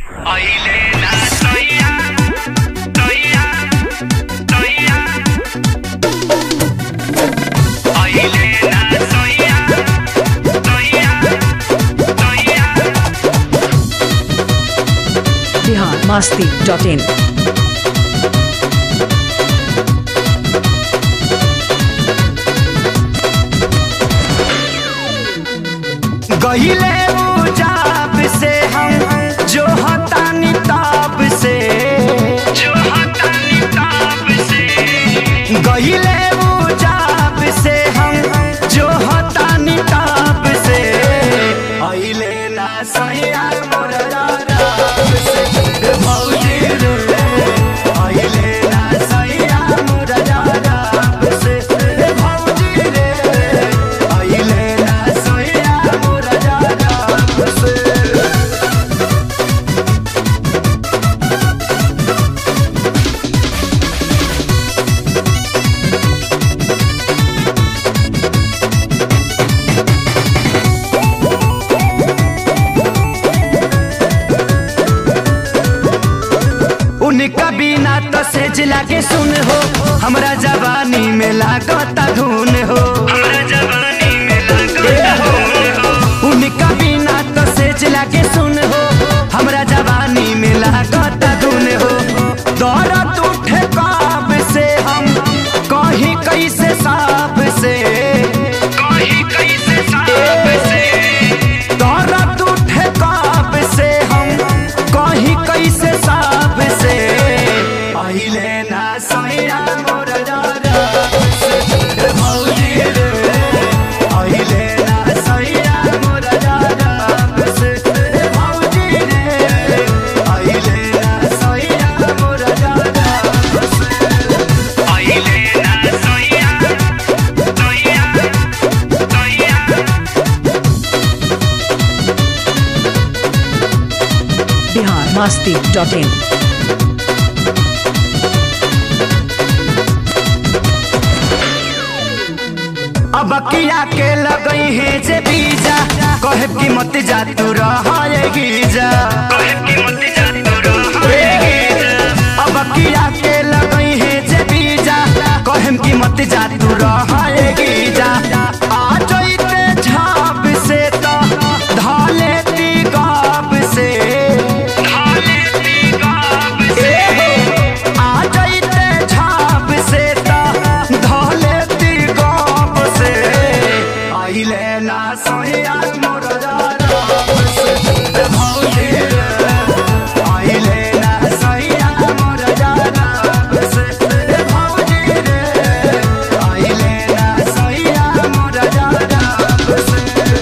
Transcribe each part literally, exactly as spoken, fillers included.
masti dot in गहिले उजाब से हम जो हतानी ताब से जो हतानी ताब से गहिले उजाब से हम जो हतानी ताब से आइले ना सैया मोर राब से भौजी रे आइले ना सैया मोर राब से भौजी रे आइले ना सैया मोर राब से। उनका बिना तो सेज लागे सुन हो हमरा जवानी में लागता धुन हो हमरा जवानी में लागता धुन हो उनका बिना तो सेज लागे सुन हो हमरा जवानी में लागता धुन हो दौड़त उठे काब से हम कहीं कैसे साफ से कहीं कैसे साफ से दौड़त उठे काब से हम कहीं कैसे साफ से आइले ना सैया मोर राब से भौजी रे आइले ना सैया मोर राब से भौजी रे आइले ना सैया मोर राब से आइले ना सैया सैया सैया Bihar masti dot in अब किया के लगई है जे बीजा कहे की मत जा तू रहेगी जा कहे की मत जा तू रहेगी जा अब किया के लगई है जे बीजा कहे की मत जा तू रहेगी जा आ जइते झाप से तो धाले ती गाब से धाले ती गाब से आ जइते झाप से तो धाले ती गाब से आइले ना सैया मोर राब से भौजी रे आइले ना सैया मोर राब से भौजी रे आइले ना सैया मोर राब से।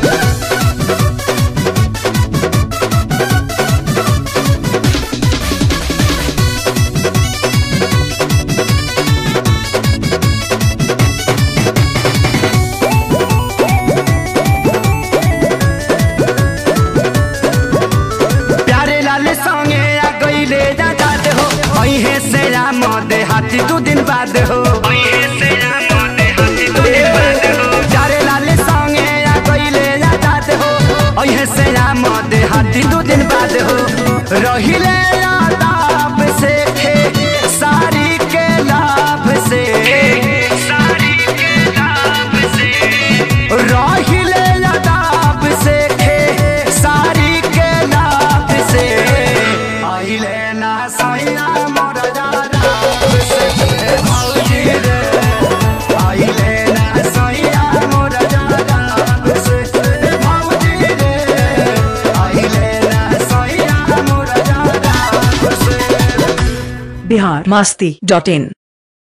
प्यारे लाल संगे आ गईले जा जाते हो अहे से राम दे हाथी दू दिन बाद हो अहे से राम दे हाथी दू दिन बाद हो प्यारे लाल संगे आ गईले जा जाते हो अहे से राम दे हाथी दू दिन बाद हो रहिले लाभ से खे सारी के लाभ से सारी के लाभ से रहिले लाभ से खे सारी के लाभ से आइले ना सैया मोर राब से भौजी रे आइले ना सैया मोर राब से भौजी रे आइले ना सैया मोर राब से। Bihar masti dot in